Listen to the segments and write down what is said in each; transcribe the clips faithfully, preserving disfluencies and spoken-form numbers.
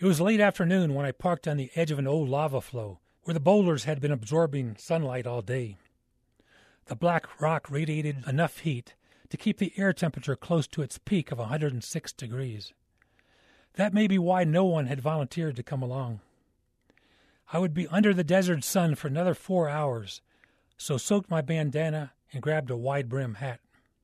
It was late afternoon when I parked on the edge of an old lava flow where the boulders had been absorbing sunlight all day. The black rock radiated enough heat to keep the air temperature close to its peak of one hundred six degrees. That may be why no one had volunteered to come along. I would be under the desert sun for another four hours, so soaked my bandana and grabbed a wide-brim hat.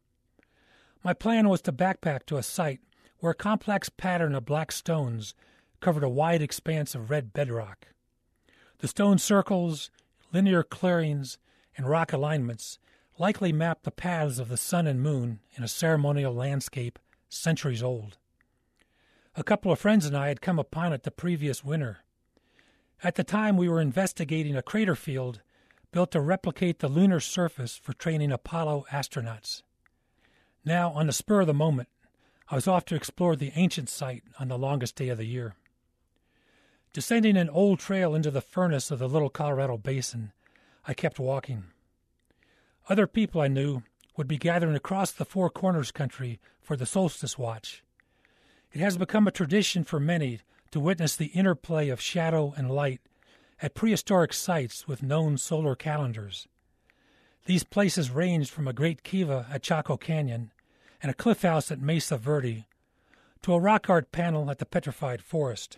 My plan was to backpack to a site where a complex pattern of black stones covered a wide expanse of red bedrock. The stone circles, linear clearings, and rock alignments likely mapped the paths of the sun and moon in a ceremonial landscape centuries old. A couple of friends and I had come upon it the previous winter. At the time, we were investigating a crater field built to replicate the lunar surface for training Apollo astronauts. Now, on the spur of the moment, I was off to explore the ancient site on the longest day of the year. Descending an old trail into the furnace of the Little Colorado Basin, I kept walking. Other people I knew would be gathering across the Four Corners country for the solstice watch. It has become a tradition for many to witness the interplay of shadow and light at prehistoric sites with known solar calendars. These places ranged from a great kiva at Chaco Canyon and a cliff house at Mesa Verde to a rock art panel at the Petrified Forest.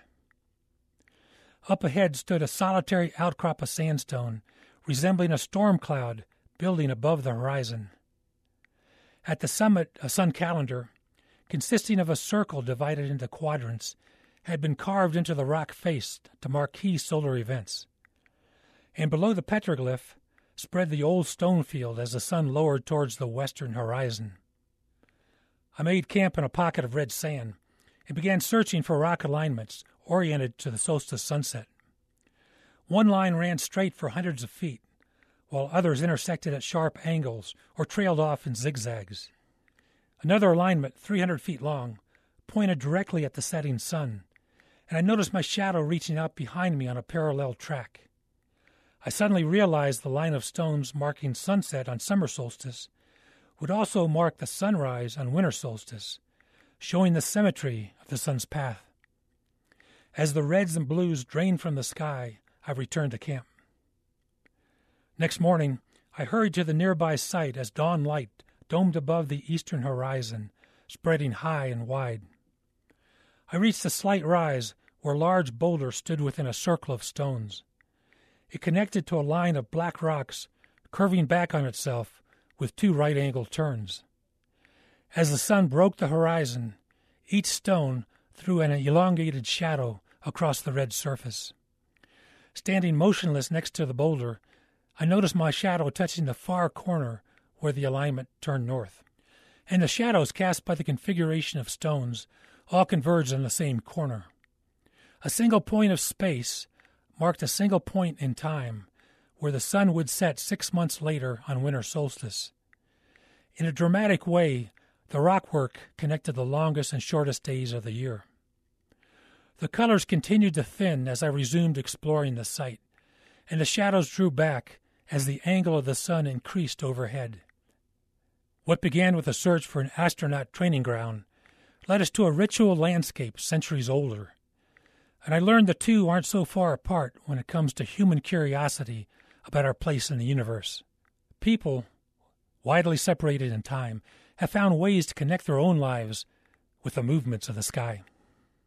Up ahead stood a solitary outcrop of sandstone resembling a storm cloud building above the horizon. At the summit, a sun calendar, consisting of a circle divided into quadrants, had been carved into the rock face to mark key solar events. And below the petroglyph spread the old stone field as the sun lowered towards the western horizon. I made camp in a pocket of red sand and began searching for rock alignments oriented to the solstice sunset. One line ran straight for hundreds of feet, while others intersected at sharp angles or trailed off in zigzags. Another alignment, three hundred feet long, pointed directly at the setting sun, and I noticed my shadow reaching out behind me on a parallel track. I suddenly realized the line of stones marking sunset on summer solstice would also mark the sunrise on winter solstice, showing the symmetry of the sun's path. As the reds and blues drained from the sky, I returned to camp. Next morning, I hurried to the nearby site as dawn light domed above the eastern horizon, spreading high and wide. I reached a slight rise where a large boulder stood within a circle of stones. It connected to a line of black rocks curving back on itself with two right-angled turns. As the sun broke the horizon, each stone threw an elongated shadow across the red surface. Standing motionless next to the boulder, I noticed my shadow touching the far corner where the alignment turned north, and the shadows cast by the configuration of stones all converged on the same corner. A single point of space marked a single point in time where the sun would set six months later on winter solstice. In a dramatic way, the rockwork connected the longest and shortest days of the year. The colors continued to thin as I resumed exploring the site, and the shadows drew back as the angle of the sun increased overhead. What began with a search for an astronaut training ground led us to a ritual landscape centuries older, and I learned the two aren't so far apart when it comes to human curiosity about our place in the universe. People, widely separated in time, have found ways to connect their own lives with the movements of the sky.